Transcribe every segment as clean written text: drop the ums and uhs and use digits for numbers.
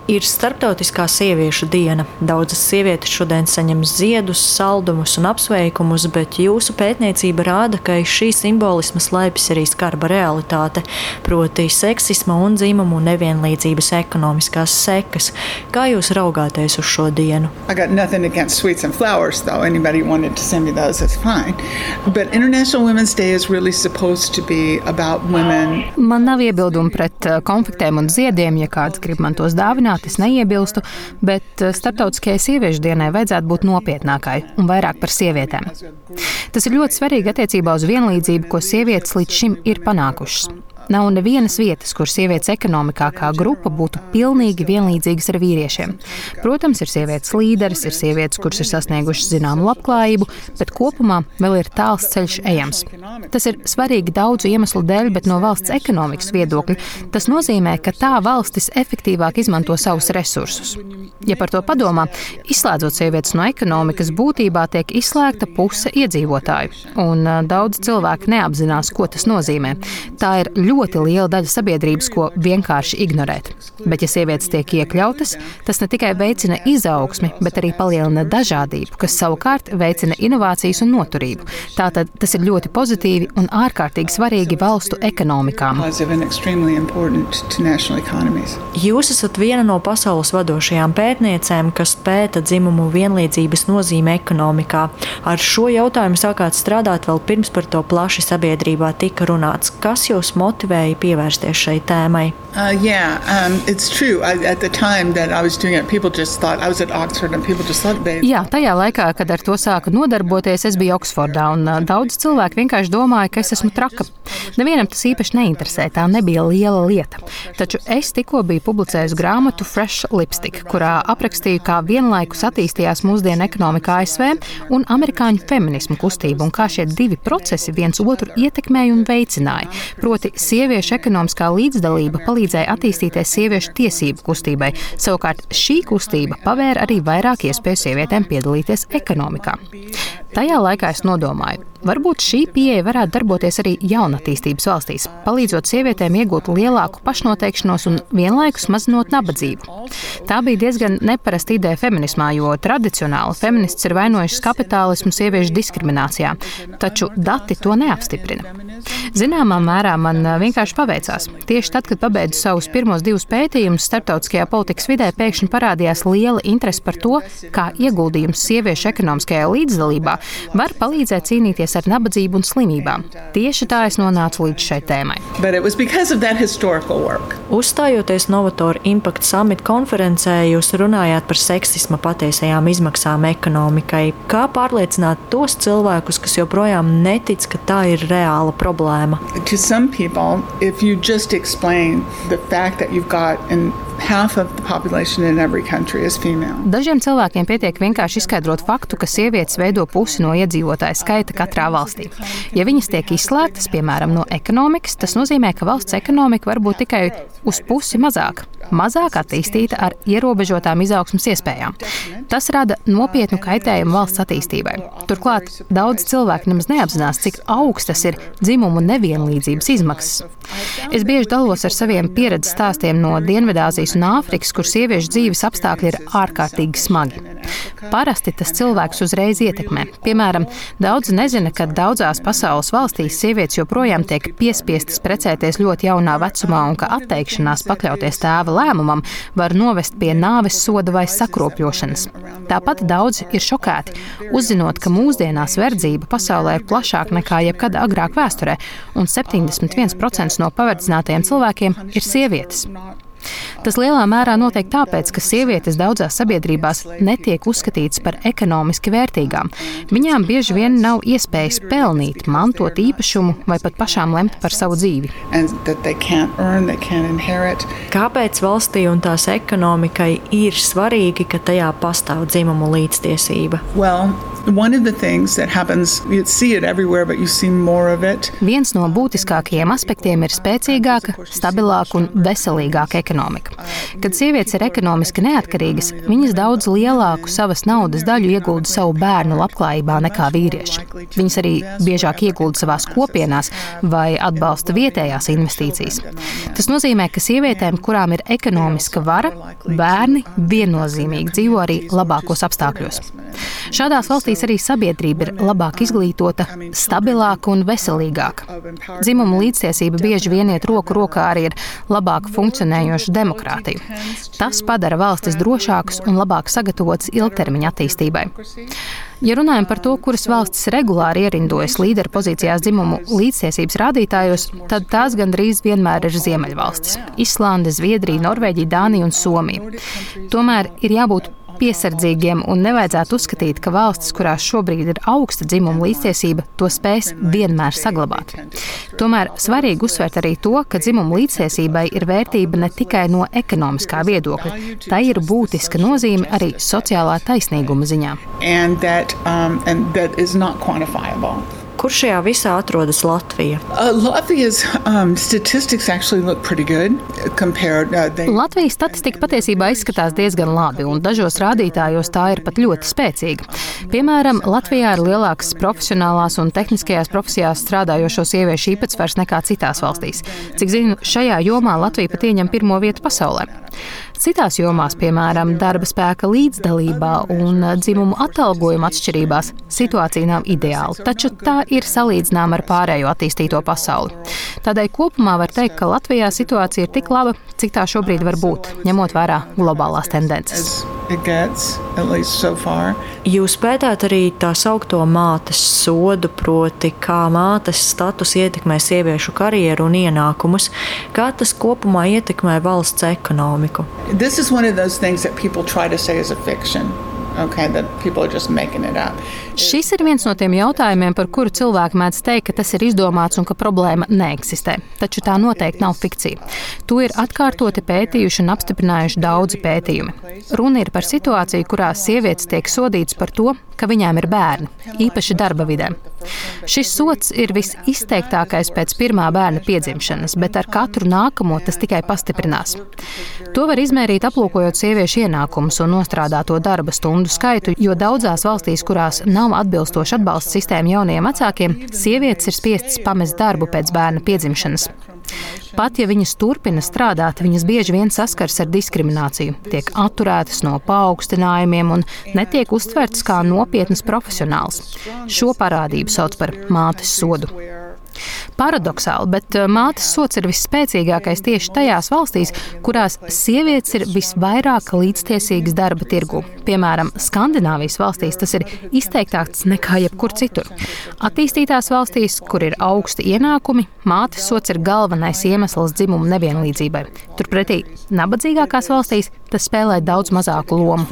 Ir Starptautiskā sieviešu diena. Daudzas sievietes šodien saņem ziedus, saldumus un apsveikumus, bet jūsu pētniecība rāda, ka šī simbolisma slēpjas arī skarba realitāte, proti seksisma un dzimumu nevienlīdzības ekonomiskās sekas. Kā jūs raugāties uz šo dienu? I got nothing against sweets and flowers, though. Anybody wanted to send me those, that's fine. But International Women's Day is really supposed to be about women. Man nav iebildumi pret konfektēm un ziediem, ja kāds grib man tos dāvināt. Es neiebilstu, bet Starptautiskajai sieviešu dienai vajadzētu būt nopietnākai un vairāk par sievietēm. Tas ir ļoti svarīgi attiecībā uz vienlīdzību, ko sievietes līdz šim ir panākušas. Nav nevienas vietas, kur sievietes ekonomikā kā grupa būtu pilnīgi vienlīdzīgas ar vīriešiem. Protams, ir sievietes līderes, ir sievietes, kuras ir sasniegušas zināmu labklājību, bet kopumā vēl ir tāls ceļš ejams. Tas ir svarīgi daudzu iemeslu dēļ, bet no valsts ekonomikas viedokļa tas nozīmē, ka tā valstis efektīvāk izmanto savus resursus. Ja par to padomā, izslēdzot sievietes no ekonomikas, būtībā tiek izslēgta puse iedzīvotāju, un daudz cilvēku neapzinās, ko tas nozīmē. Tā ir ļoti liela daļa sabiedrības, ko vienkārši ignorēt. Bet, ja sievietes tiek iekļautas, tas ne tikai veicina izaugsmi, bet arī palielina dažādību, kas savukārt veicina inovācijas un noturību. Tātad tas ir ļoti pozitīvi un ārkārtīgi svarīgi valstu ekonomikām. Jūs esat viena no pasaules vadošajām pētniecēm, kas pēta dzimumu vienlīdzības nozīmi ekonomikā. Ar šo jautājumu sākāt strādāt vēl pirms par to plaši sabiedrībā tika runāts. Kas jūs motivēja pievērsties šai tēmai? It's true. At the time that I was doing it, people just thought I was at Oxford and people just thought they... Jā, tajā laikā, kad ar to sāka nodarboties, es biju Oksfordā, un daudz cilvēku vienkārši domāja, ka es esmu traka. Nevienam tas īpaši neinteresē, tā nebija liela lieta. Taču es tikko biju publicējusi grāmatu Fresh Lipstick, kurā aprakstīju, kā vienlaikus attīstījās mūsdienu ekonomika ASV un amerikāņu feminismu kustību, un kā šie divi procesi viens otru ietekmēja un veicināja. Proti, sieviešu ekonomiskā līdzdalība palīdzēja attīstīties sieviešu tiesību kustībai. Savukārt šī kustība pavēra arī vairāk iespēju sievietēm piedalīties ekonomikā. Tajā laikā es nodomāju, varbūt šī pieeja varētu darboties arī jaunatīstības valstīs, palīdzot sievietēm iegūt lielāku pašnoteikšanos un vienlaikus mazinot nabadzību. Tā bija diezgan neparasta ideja feminismā, jo tradicionāli feminists ir vainojušas kapitālismu sieviešu diskriminācijā, taču dati to neapstiprina. Zināmā mērā man vienkārši paveicās. Tieši tad, kad pabeidzu savus pirmos 2 pētījumus starptautiskajā politikas vidē, pēkšņi parādījās liela interese par to, kā ieguldījums sieviešu ekonomiskajā līdzdalībā var palīdzēt cīnīties ar nabadzību un slimībām. Tieši tā es nonācu līdz šai tēmai. Uzstājoties Novatoru Impact Summit konferencē, jūs runājāt par seksisma patiesajām izmaksām ekonomikai. Kā pārliecināt tos cilvēkus, kas joprojām netic, ka tā ir reāla problēma? To some people, if you just explain the fact that you've got half of the population in every country is female. Dažiem cilvēkiem pietiek vienkārši izskaidrot faktu, ka sievietes veido pusi no iedzīvotāju skaita katrā valstī. Ja viņas tiek izslēgtas, piemēram, no ekonomikas, tas nozīmē, ka valsts ekonomika var būt tikai uz pusi mazāk attīstīta ar ierobežotām izaugsmas iespējām. Tas rada nopietnu kaitējumu valsts attīstībai. Turklāt daudz cilvēku nemaz neapzinās, cik augstas ir dzimumu nevienlīdzības izmaksas. Es bieži dalos ar saviem pieredzes stāstiem no Dienvidāzijas un Āfrikas, kur sieviešu dzīves apstākļi ir ārkārtīgi smagi. Parasti tas cilvēks uzreiz ietekmē. Piemēram, daudzi nezina, ka daudzās pasaules valstīs sievietes joprojām tiek piespiestas precēties ļoti jaunā vecumā un ka atteikšanās pakļauties tēva lēmumam var novest pie nāves soda vai sakropļošanas. Tāpat daudzi ir šokēti, uzzinot, ka mūsdienās verdzība pasaulē ir plašāka nekā jebkad agrāk vēsturē, un 71% no paverdzinātajiem cilvēkiem ir sievietes. Tas lielā mērā notiek tāpēc, ka sievietes daudzās sabiedrībās netiek uzskatītas par ekonomiski vērtīgām. Viņām bieži vien nav iespējas pelnīt, mantot īpašumu vai pat pašām lemt par savu dzīvi. Kāpēc valstī un tās ekonomikai ir svarīgi, ka tajā pastāv dzimumu līdztiesība? One of the things that happens, you see it everywhere, but you see more of it. Viens no būtiskākajiem aspektiem ir spēcīgāka, stabilāka un veselīgāka ekonomika. Kad sievietes ir ekonomiski neatkarīgas, viņas daudz lielāku savas naudas daļu iegulda savu bērnu labklājībā nekā vīrieši. Viņas arī biežāk iegulda savās kopienās vai atbalsta vietējās investīcijas. Tas nozīmē, ka sievietēm, kurām ir ekonomiska vara, bērni viennozīmīgi dzīvo arī labākos apstākļos. Šādās valstīs arī sabiedrība ir labāk izglītota, stabilāka un veselīgāka. Dzimuma līdztiesība bieži vien iet roku rokā arī ar labāk funkcionējošu demokrātiju. Tas padara valstis drošākas un labāk sagatavotas ilgtermiņa attīstībai. Ja runājam par to, kuras valstis regulāri ierindojas līderu pozīcijās dzimumu līdztiesības rādītājos, tad tās gandrīz vienmēr ir Ziemeļvalstis – Islande, Zviedrija, Norvēģija, Dānija un Somija. Tomēr ir jābūt piesardzīgiem un nevajadzētu uzskatīt, ka valstis, kurās šobrīd ir augsta dzimuma līdztiesība, to spēs vienmēr saglabāt. Tomēr svarīgi uzsvērt arī to, ka dzimuma līdztiesībai ir vērtība ne tikai no ekonomiskā viedokļa, tai ir būtiska nozīme arī sociālā taisnīguma ziņā. And that is not quantifiable. Kur šajā visā atrodas Latvija? Latvia's statistics actually look pretty good compared. Latvijas statistika patiesībā izskatās diezgan labi, un dažos rādītājos tā ir pat ļoti spēcīga. Piemēram, Latvijā ir lielāks profesionālās un tehniskajās profesijās strādājošo sieviešu īpatsvars nekā citās valstīs. Cik zinu, šajā jomā Latvija pat ieņem pirmo vietu pasaulē. Citās jomās, piemēram, darba spēka līdzdalībā un dzimumu atalgojuma atšķirībās, situācija nav ideāla, taču tā ir salīdzināma ar pārējo attīstīto pasauli. Tādēļ kopumā var teikt, ka Latvijā situācija ir tik laba, cik tā šobrīd var būt, ņemot vērā globālās tendences. Jūs pētāt arī tā saukto mātes sodu, proti, kā mātes status ietekmē sieviešu karjeru un ienākumus, kā tas kopumā ietekmē valsts ekonomiku. This is one of those things that people try to say is a fiction. Okay, that people are just making it up. Šis ir viens no tiem jautājumiem, par kuru cilvēki mēdz teikt, ka tas ir izdomāts un ka problēma neeksistē. Taču tā noteikti nav fikcija. To ir atkārtoti pētījuši un apstiprinājuši daudzi pētījumi. Runa ir par situāciju, kurā sievietes tiek sodītas par to, ka viņām ir bērni, īpaši darba vidē. Šis sods ir visizteiktākais pēc pirmā bērna piedzimšanas, bet ar katru nākamo tas tikai pastiprinās. To var izmērīt aplūkojot sieviešu ienākumus un nostrādāto darba stundu skaitu, jo daudzās valstīs, kurās nav atbilstoša atbalsta sistēma jaunajiem vecākiem, sievietes ir spiestas pamest darbu pēc bērna piedzimšanas. Pat ja viņas turpina strādāt, viņas bieži vien saskars ar diskrimināciju, tiek atturētas no paaugstinājumiem un netiek uztvertas kā nopietnas profesionāls. Šo parādību sauc par mātes sodu. Paradoxāli, bet mātes sods ir visspēcīgākais tieši tajās valstīs, kurās sievietes ir visvairāk līdztiesīgas darba tirgu. Piemēram, Skandināvijas valstīs tas ir izteiktāks nekā jebkur citur. Attīstītās valstīs, kur ir augsti ienākumi, mātes sods ir galvenais iemesls dzimumu nevienlīdzībai. Turpretī, nabadzīgākās valstīs tas spēlē daudz mazāku lomu.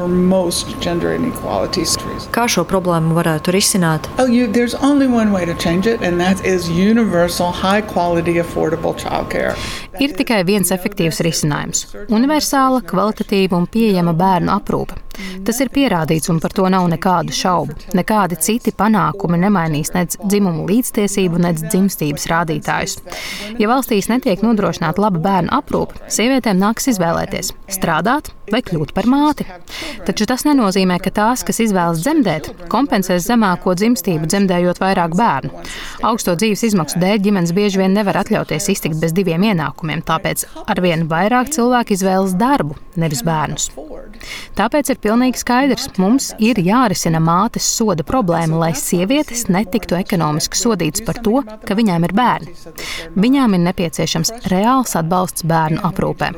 Kā šo problēmu varētu risināt? There's only one way to change it, and that is universal, high quality, affordable childcare. Ir tikai viens efektīvs risinājums – universāla, kvalitatīva un pieejama bērnu aprūpe. Tas ir pierādīts un par to nav nekādu šaubu. Nekādi citi panākumi nemainīs nec dzimumu līdztiesību, nec dzimstības rādītājus. Ja valstīs netiek nodrošināta laba bērnu aprūpe, sievietēm nāks izvēlēties – strādāt vai kļūt par māti. Taču tas nenozīmē, ka tās, kas izvēlas dzemdēt, kompensēs zemāko dzimstību, dzemdējot vairāk bērnu. Augsto dzīves izmaksu dēļ ģimenes bieži vien nevar atļauties iztikt bez diviem ienākumiem, tāpēc arvien vairāk cilvēki izvēlas darbu, nevis bērnus. Tāpēc ir pilnīgi skaidrs, mums ir jārisina mātes soda problēma, lai sievietes netiktu ekonomiski sodītas par to, ka viņām ir bērni. Viņām ir nepieciešams reāls atbalsts bērnu aprūpē.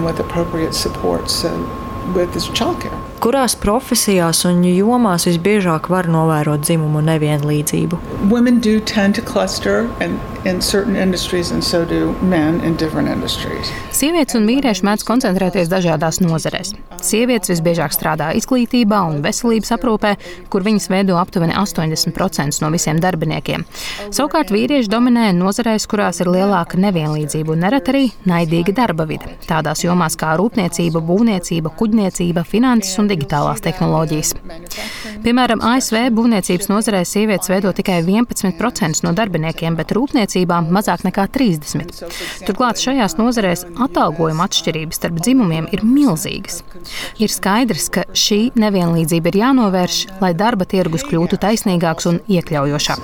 Kurās profesijās un jomās visbiežāk var novērot dzimumu nevienlīdzību? Women do tend to cluster in certain industries, and so do men in different industries. Sievietes un vīrieši mēdz koncentrēties dažādās nozarēs. Sievietes visbiežāk strādā izglītībā un veselības aprūpē, kur viņas veido aptuveni 80% no visiem darbiniekiem. Savukārt vīrieši dominē nozarēs, kurās ir lielāka nevienlīdzība un nereti arī naidīga darba vide. Tādās jomās kā rūpniecība, būvniecība, kuģniecība, finanses un digitālās tehnoloģijas. Piemēram, ASV būvniecības nozarē sievietes veido tikai 11% no darbiniekiem, bet rūpniecībā mazāk nekā 30%. Turklāt šajās nozarēs atalgojuma atšķirības starp dzimumiem ir milzīgas. Ir skaidrs, ka šī nevienlīdzība ir jānovērš, lai darba tirgus kļūtu taisnīgāks un iekļaujošāks.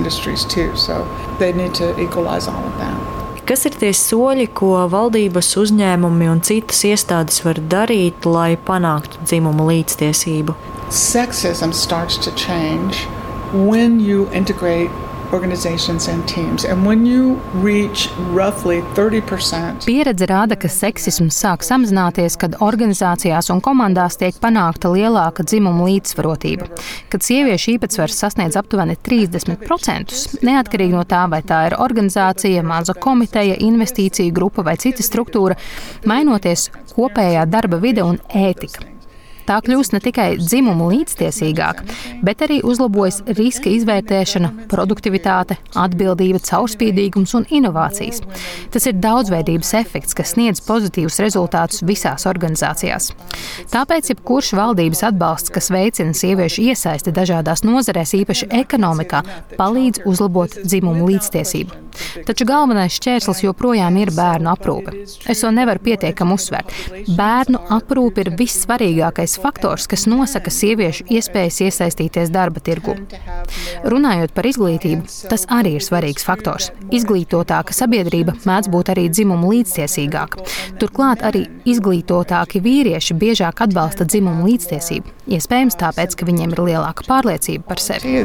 Kas ir tie soļi, ko valdības, uzņēmumi un citas iestādes var darīt, lai panāktu dzimumu līdztiesību? Sexism starts to change when you integrate organizations and teams. And when you reach roughly 30%. Pieredze rāda, ka seksisms sāk samazināties, kad organizācijās un komandās tiek panākta lielāka dzimuma līdzsvarotība. Kad sieviešu īpatsvars sasniedz aptuveni 30%, neatkarīgi no tā, vai tā ir organizācija, maza komiteja, investīciju grupa vai cita struktūra, mainoties kopējā darba vide un ētika. Tā kļūst ne tikai dzimumu līdztiesīgāka, bet arī uzlabojas riska izvērtēšana, produktivitāte, atbildība, caurspīdīgums un inovācijas. Tas ir daudzveidības efekts, kas sniedz pozitīvus rezultātus visās organizācijās. Tāpēc jebkurš valdības atbalsts, kas veicina sieviešu iesaisti dažādās nozarēs, īpaši ekonomikā, palīdz uzlabot dzimumu līdztiesību. Taču galvenais šķērslis joprojām ir bērnu aprūpe. Es to nevaru pietiekami uzsvērt. Bērnu aprūpe ir vissvarīgākais faktors, kas nosaka sieviešu iespējas iesaistīties darba tirgū. Runājot par izglītību, tas arī ir svarīgs faktors. Izglītotāka sabiedrība mēdz būt arī dzimumu līdztiesīgāka. Turklāt arī izglītotāki vīrieši biežāk atbalsta dzimumu līdztiesību. Iespējams tāpēc, ka viņiem ir lielāka pārliecība par sevi.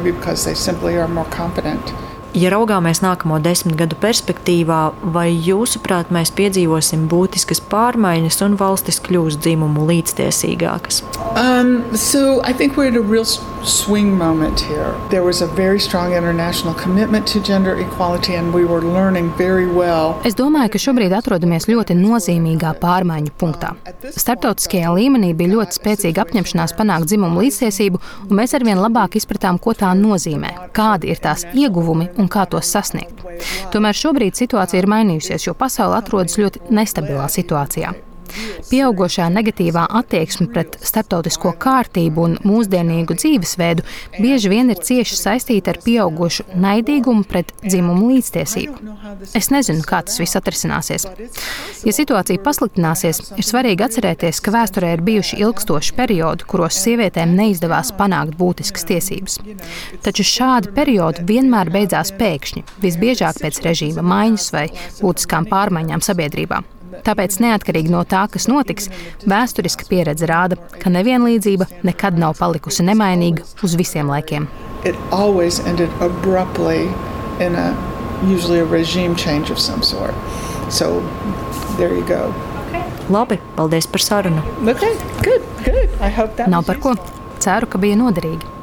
Ja raugāmies nākamo 10 gadu perspektīvā, vai jūsuprāt mēs piedzīvosim būtiskas pārmaiņas un valstis kļūs dzimumu līdztiesīgākas? So I think we're at a real swing moment here. There was a very strong international commitment to gender equality and we were learning very well. Es domāju, ka šobrīd atrodamies ļoti nozīmīgā pārmaiņu punktā. Starptautiskajā līmenī bija ļoti spēcīga apņemšanās panākt dzimumu līdztiesību, un mēs arvien labāk izpratām, ko tā nozīmē, kādi ir tās ieguvumi un kā tos sasniegt. Tomēr šobrīd situācija ir mainījusies, jo pasaule atrodas ļoti nestabilā situācijā. Pieaugošā negatīvā attieksme pret starptautisko kārtību un mūsdienīgu dzīvesveidu bieži vien ir cieši saistīta ar pieaugošu naidīgumu pret dzimumu līdztiesību. Es nezinu, kā tas viss atrisināsies. Ja situācija pasliktināsies, ir svarīgi atcerēties, ka vēsturē ir bijuši ilgstoši periodi, kuros sievietēm neizdevās panākt būtiskas tiesības. Taču šādi periodi vienmēr beidzās pēkšņi, visbiežāk pēc režīma maiņas vai būtiskām pārmaiņām sabiedrībā. Tāpēc neatkarīgi no tā, kas notiks, vēsturiska pieredze rāda, ka nevienlīdzība nekad nav palikusi nemainīga uz visiem laikiem. It always ended abruptly in usually a regime change of some sort. So there you go. Labi, paldies par sarunu. Okay, good. I hope that Nav par ko. Ceru, ka bija noderīgi.